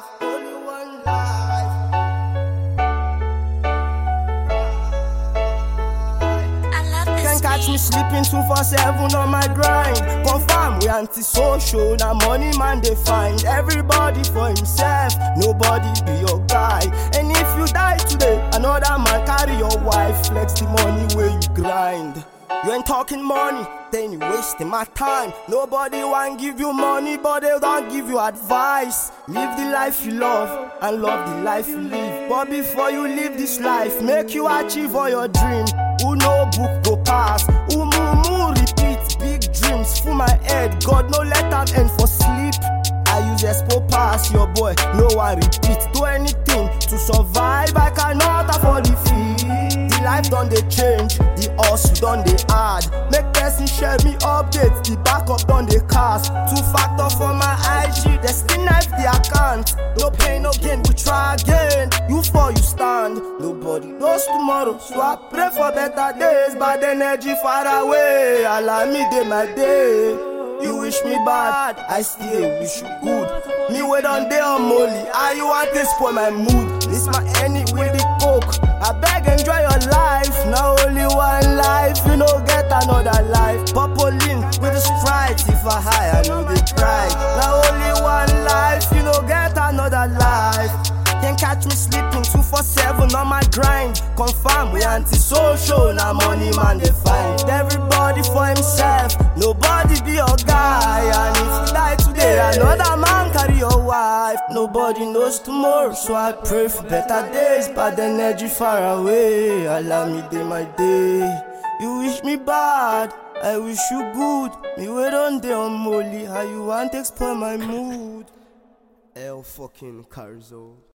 life, only one life. I love this Can't catch me beat. sleeping 247 on my grind. Confirm we anti-social, now money man they find. Everybody for himself, nobody be your guy. And if you die today, another man carry your wife. Flex the money where you grind. You ain't talking money, then you wasting my time. Nobody want give you money, but they don't give you advice. Live the life you love and love the life you live. But before you live this life, make you achieve all your dream. Who no book go pass, who moo repeat. Big dreams full my head, God no let them end for sleep. I use Expo pass, your boy, no one repeat. Do anything to survive, I cannot afford the fee. The life done they change, the hustle done they add. Make person share me updates, the backup done they cast. 2-factor for my IG, they still knife the account. No pain, no gain, we try again. You fall, you stand, nobody knows tomorrow. So I pray for better days, bad energy far away. Allow me day my day. You wish me bad, I still wish you good. Me wait on day on molly, how you want to spoil my mood? This my enemy with the coke. I beg enjoy your life, now only one life. You know get another life. Popolin with the Sprite, if I high I know they cry. Now only one life, you know get another life. Can't catch me sleeping 247 on my grind. Confirm we anti-social, now money man they find. Everybody for himself, nobody be your guy. And if you die today, another man carry your wife. Nobody knows tomorrow, so I pray for better days. Bad energy far away, allow me day my day. You wish me bad, I wish you good. Me wait on day on molly, how you want to spoil my mood? El fucking Carzo.